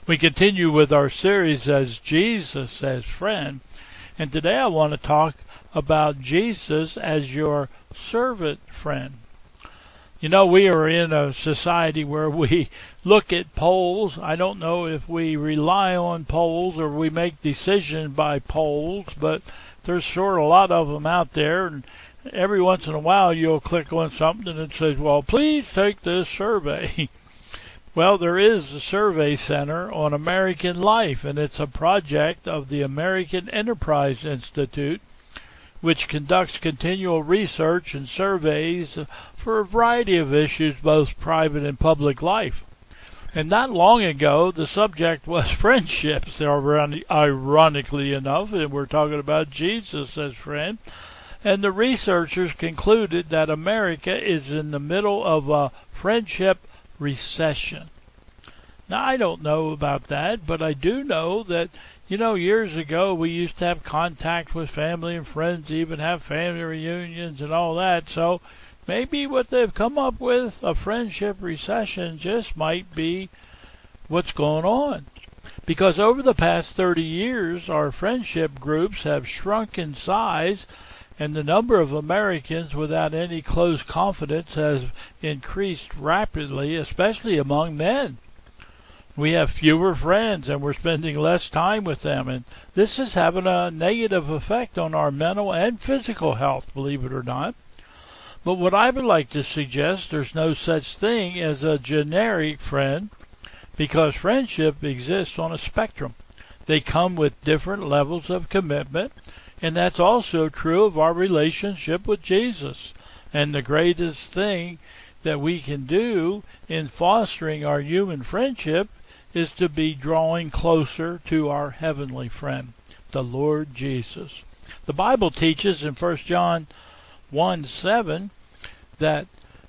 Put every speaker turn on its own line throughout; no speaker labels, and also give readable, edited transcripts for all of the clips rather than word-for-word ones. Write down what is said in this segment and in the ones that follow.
We continue with our series as Jesus as Friend, and today I want to talk about Jesus as your servant friend. You know, we are in a society where we look at polls. I don't know if we rely on polls or we make decisions by polls, but there's sure a lot of them out there, and every once in a while you'll click on something and it says, well, please take this survey. Well, there is a survey center on American life, and it's a project of the American Enterprise Institute, which conducts continual research and surveys for a variety of issues, both private and public life. And not long ago, the subject was friendships, ironically enough, and we're talking about Jesus as friend. And the researchers concluded that America is in the middle of a friendship recession. Now, I don't know about that, but I do know that, years ago we used to have contact with family and friends, even have family reunions and all that. So maybe what they've come up with, a friendship recession, just might be what's going on. Because over the past 30 years, our friendship groups have shrunk in size, and the number of Americans without any close confidence has increased rapidly, especially among men. We have fewer friends, and we're spending less time with them, and this is having a negative effect on our mental and physical health, believe it or not. But what I would like to suggest, there's no such thing as a generic friend, because friendship exists on a spectrum. They come with different levels of commitment, and that's also true of our relationship with Jesus. And the greatest thing that we can do in fostering our human friendship is to be drawing closer to our heavenly friend, the Lord Jesus. The Bible teaches in 1 John 1:7 that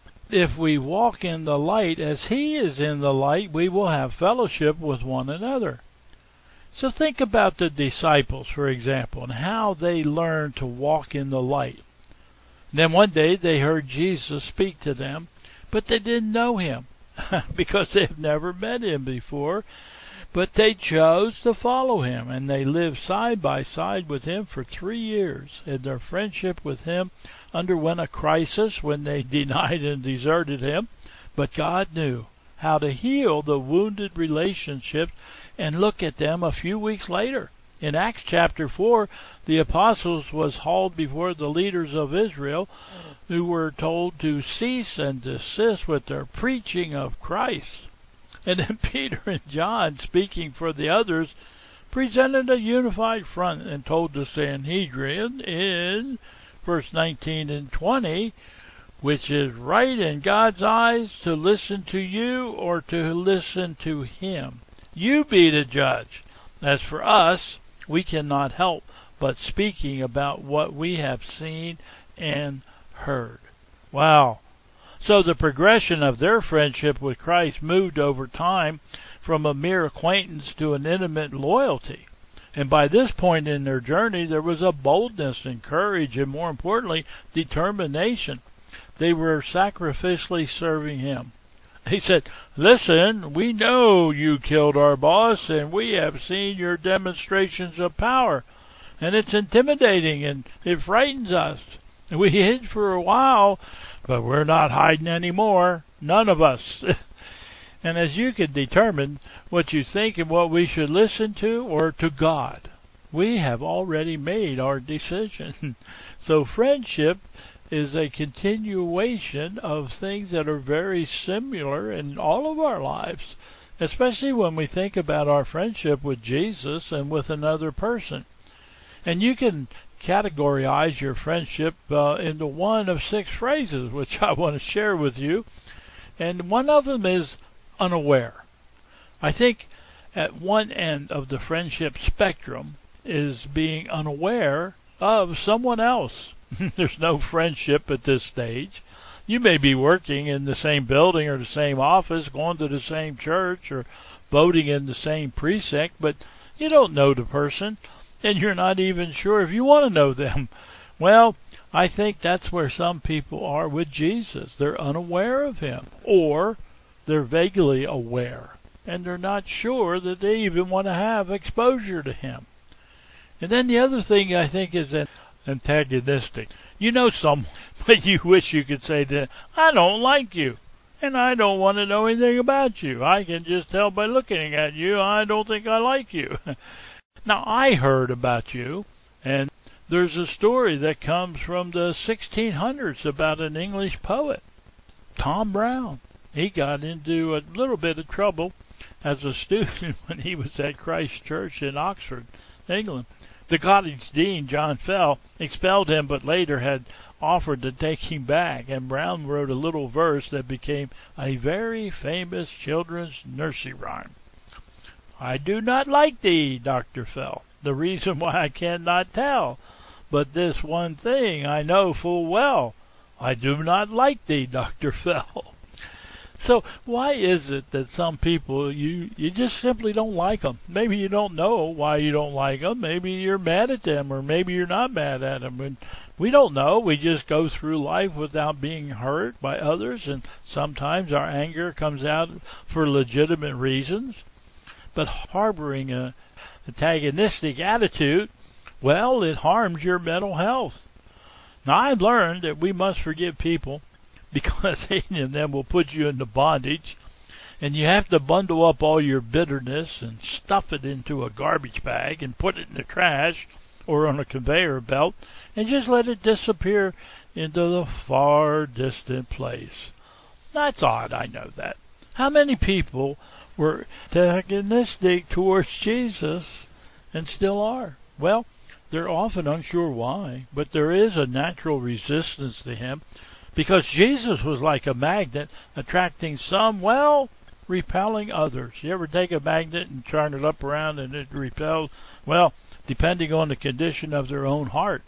if we walk in the light as He is in the light, we will have fellowship with one another. So think about the disciples, for example, and how they learned to walk in the light. Then one day they heard Jesus speak to them, but they didn't know Him because they've never met Him before. But they chose to follow Him, and they lived side by side with Him for 3 years. And their friendship with Him underwent a crisis when they denied and deserted Him. But God knew how to heal the wounded relationships. And look at them a few weeks later. In Acts chapter 4, the apostles was hauled before the leaders of Israel, who were told to cease and desist with their preaching of Christ. And then Peter and John, speaking for the others, presented a unified front and told the Sanhedrin in verse 19 and 20, which is right in God's eyes, to listen to you or to listen to Him. You be the judge. As for us, we cannot help but speaking about what we have seen and heard. Wow. So the progression of their friendship with Christ moved over time from a mere acquaintance to an intimate loyalty. And by this point in their journey, there was a boldness and courage and, more importantly, determination. They were sacrificially serving Him. He said, listen, we know you killed our boss, and we have seen your demonstrations of power, and it's intimidating, and it frightens us. We hid for a while, but we're not hiding anymore, none of us. And as you can determine what you think and what we should listen to or to God, we have already made our decision. So friendship is a continuation of things that are very similar in all of our lives, especially when we think about our friendship with Jesus and with another person. And you can categorize your friendship into one of 6 phrases, which I want to share with you. And one of them is unaware. I think at one end of the friendship spectrum is being unaware of someone else. There's no friendship at this stage. You may be working in the same building or the same office, going to the same church, or voting in the same precinct, but you don't know the person, and you're not even sure if you want to know them. Well, I think that's where some people are with Jesus. They're unaware of Him, or they're vaguely aware. and they're not sure that they even want to have exposure to him. And then the other thing I think is antagonistic. You know someone, but you wish you could say to them, I don't like you, and I don't want to know anything about you. I can just tell by looking at you, I don't think I like you. Now, I heard about you, and there's a story that comes from the 1600s about an English poet, Tom Brown. He got into a little bit of trouble as a student when he was at Christ Church in Oxford, England. The college dean, John Fell, expelled him, but later had offered to take him back, and Brown wrote a little verse that became a very famous children's nursery rhyme. I do not like thee, Dr. Fell, the reason why I cannot tell, but this one thing I know full well, I do not like thee, Dr. Fell. So why is it that some people, you just simply don't like them? Maybe you don't know why you don't like them. Maybe you're mad at them, or maybe you're not mad at them. And we don't know. We just go through life without being hurt by others, and sometimes our anger comes out for legitimate reasons. But harboring an antagonistic attitude, well, it harms your mental health. Now, I've learned that we must forgive people because hating them will put you into bondage, and you have to bundle up all your bitterness and stuff it into a garbage bag and put it in the trash or on a conveyor belt and just let it disappear into the far distant place. That's odd, I know that. How many people were antagonistic towards Jesus and still are? Well, they're often unsure why, but there is a natural resistance to him because Jesus was like a magnet, attracting some, well, repelling others. You ever take a magnet and turn it up around and it repels? Well, depending on the condition of their own heart.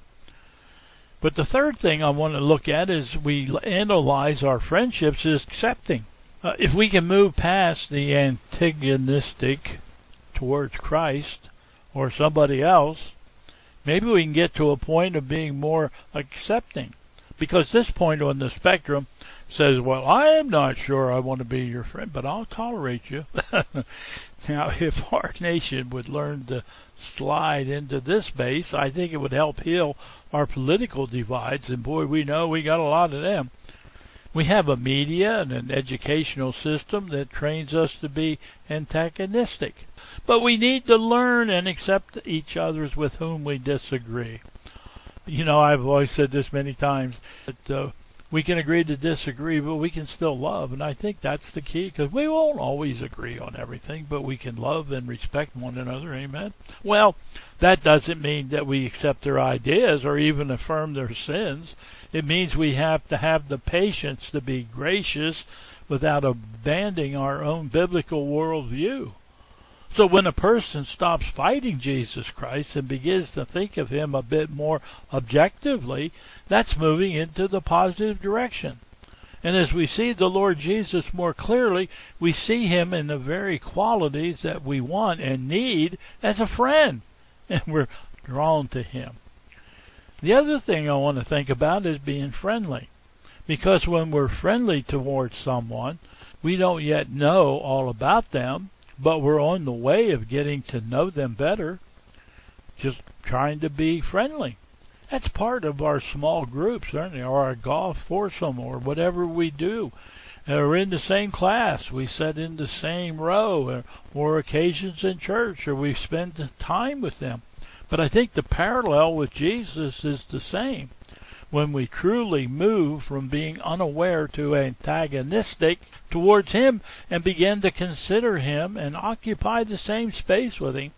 But the third thing I want to look at is we analyze our friendships is accepting. If we can move past the antagonistic towards Christ or somebody else, maybe we can get to a point of being more accepting. Because this point on the spectrum says, well, I am not sure I want to be your friend, but I'll tolerate you. Now, if our nation would learn to slide into this space, I think it would help heal our political divides, and boy, we know we got a lot of them. We have a media and an educational system that trains us to be antagonistic. But we need to learn and accept each other with whom we disagree. You know, I've always said this many times, that we can agree to disagree, but we can still love. And I think that's the key, because we won't always agree on everything, but we can love and respect one another. Amen? Well, that doesn't mean that we accept their ideas or even affirm their sins. It means we have to have the patience to be gracious without abandoning our own biblical worldview. So when a person stops fighting Jesus Christ and begins to think of him a bit more objectively, that's moving into the positive direction. And as we see the Lord Jesus more clearly, we see him in the very qualities that we want and need as a friend, and we're drawn to him. The other thing I want to think about is being friendly, because when we're friendly towards someone, we don't yet know all about them, but we're on the way of getting to know them better, just trying to be friendly. That's part of our small groups, certainly, or our golf foursome, or whatever we do. Or in the same class, we sit in the same row, or occasions in church, or we spend time with them. But I think the parallel with Jesus is the same. When we truly move from being unaware to antagonistic towards him and begin to consider him and occupy the same space with him,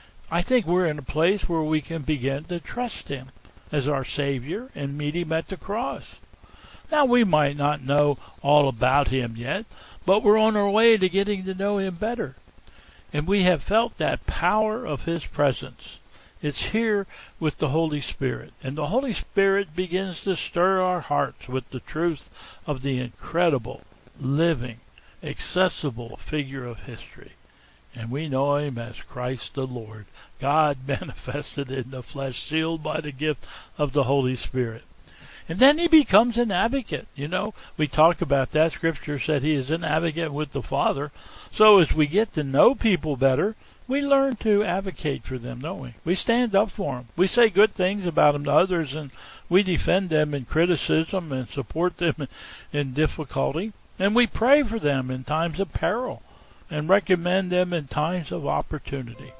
I think we're in a place where we can begin to trust him as our Savior and meet him at the cross. Now, we might not know all about him yet, but we're on our way to getting to know him better. And we have felt that power of his presence. It's here with the Holy Spirit. And the Holy Spirit begins to stir our hearts with the truth of the incredible, living, accessible figure of history. And we know him as Christ the Lord, God manifested in the flesh, sealed by the gift of the Holy Spirit. And then he becomes an advocate. We talk about that. Scripture said he is an advocate with the Father. So as we get to know people better, we learn to advocate for them, don't we? We stand up for them. We say good things about them to others, and we defend them in criticism and support them in difficulty. And we pray for them in times of peril and recommend them in times of opportunity.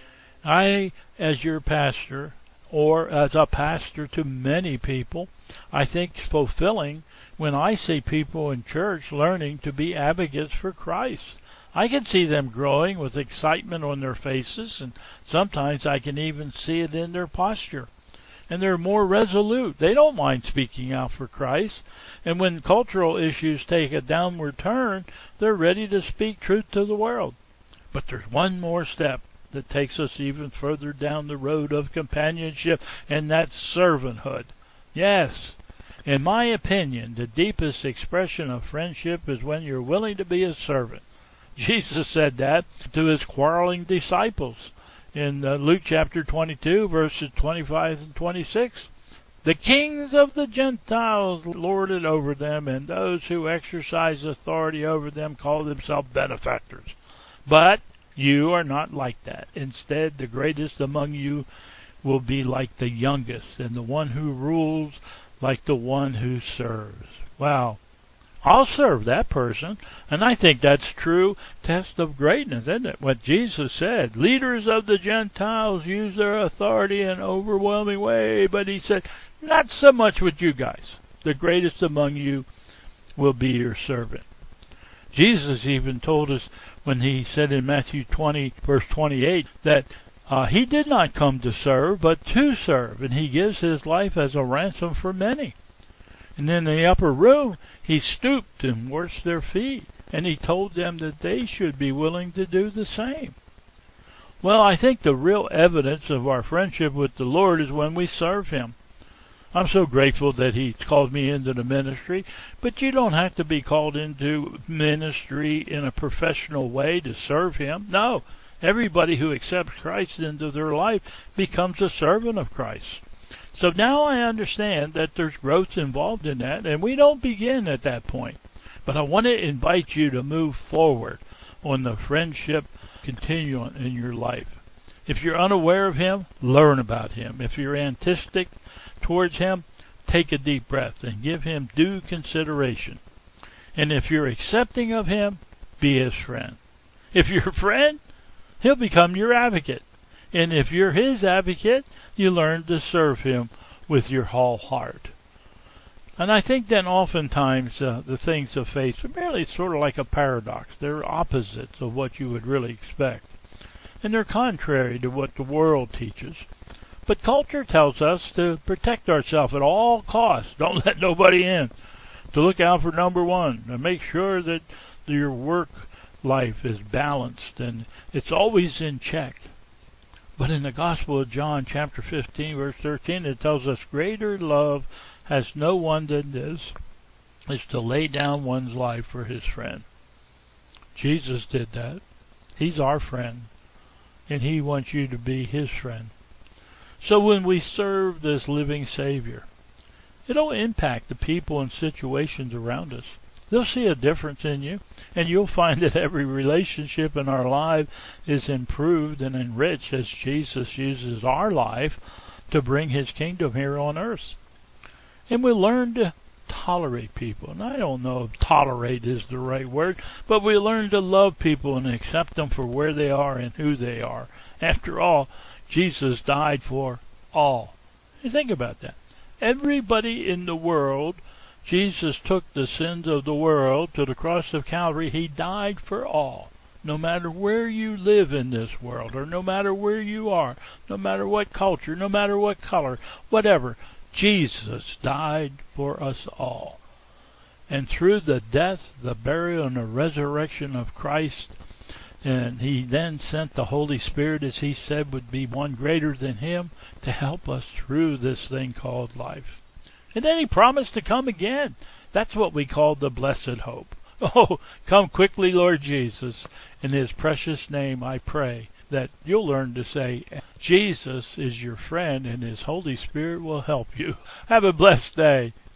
I, as your pastor, or as a pastor to many people, I think it's fulfilling when I see people in church learning to be advocates for Christ. I can see them growing with excitement on their faces, and sometimes I can even see it in their posture. And they're more resolute. They don't mind speaking out for Christ. And when cultural issues take a downward turn, they're ready to speak truth to the world. But there's one more step that takes us even further down the road of companionship, and that's servanthood. Yes, in my opinion, the deepest expression of friendship is when you're willing to be a servant. Jesus said that to his quarreling disciples in Luke chapter 22, verses 25 and 26. The kings of the Gentiles lord it over them, and those who exercise authority over them call themselves benefactors. But you are not like that. Instead, the greatest among you will be like the youngest, and the one who rules like the one who serves. Wow. I'll serve that person. And I think that's true test of greatness, isn't it? What Jesus said, leaders of the Gentiles use their authority in an overwhelming way, but he said, not so much with you guys. The greatest among you will be your servant. Jesus even told us when he said in Matthew 20, verse 28, that he did not come to serve, but to serve, and he gives his life as a ransom for many. And in the upper room, he stooped and washed their feet, and he told them that they should be willing to do the same. Well, I think the real evidence of our friendship with the Lord is when we serve him. I'm so grateful that he called me into the ministry, but you don't have to be called into ministry in a professional way to serve him. No, everybody who accepts Christ into their life becomes a servant of Christ. So now I understand that there's growth involved in that, and we don't begin at that point. But I want to invite you to move forward on the friendship continuum in your life. If you're unaware of him, learn about him. If you're antagonistic towards him, take a deep breath and give him due consideration. And if you're accepting of him, be his friend. If you're a friend, he'll become your advocate. And if you're his advocate, you learn to serve him with your whole heart. And I think then oftentimes the things of faith are merely sort of like a paradox. They're opposites of what you would really expect. And they're contrary to what the world teaches. But culture tells us to protect ourselves at all costs. Don't let nobody in. To look out for number one. To make sure that your work life is balanced and it's always in check. But in the Gospel of John, chapter 15, verse 13, it tells us, greater love has no one than this, is to lay down one's life for his friend. Jesus did that. He's our friend, and he wants you to be his friend. So when we serve this living Savior, it'll impact the people and situations around us. They'll see a difference in you, and you'll find that every relationship in our life is improved and enriched as Jesus uses our life to bring his kingdom here on earth. And we learn to tolerate people. And I don't know if tolerate is the right word, but we learn to love people and accept them for where they are and who they are. After all, Jesus died for all. You think about that. Everybody in the world, Jesus took the sins of the world to the cross of Calvary. He died for all. No matter where you live in this world, or no matter where you are, no matter what culture, no matter what color, whatever, Jesus died for us all. And through the death, the burial, and the resurrection of Christ, and he then sent the Holy Spirit, as he said, would be one greater than him, to help us through this thing called life. And then he promised to come again. That's what we call the blessed hope. Oh, come quickly, Lord Jesus. In his precious name I pray. that you'll learn to say, Jesus is your friend and His Holy Spirit will help you. Have a blessed day.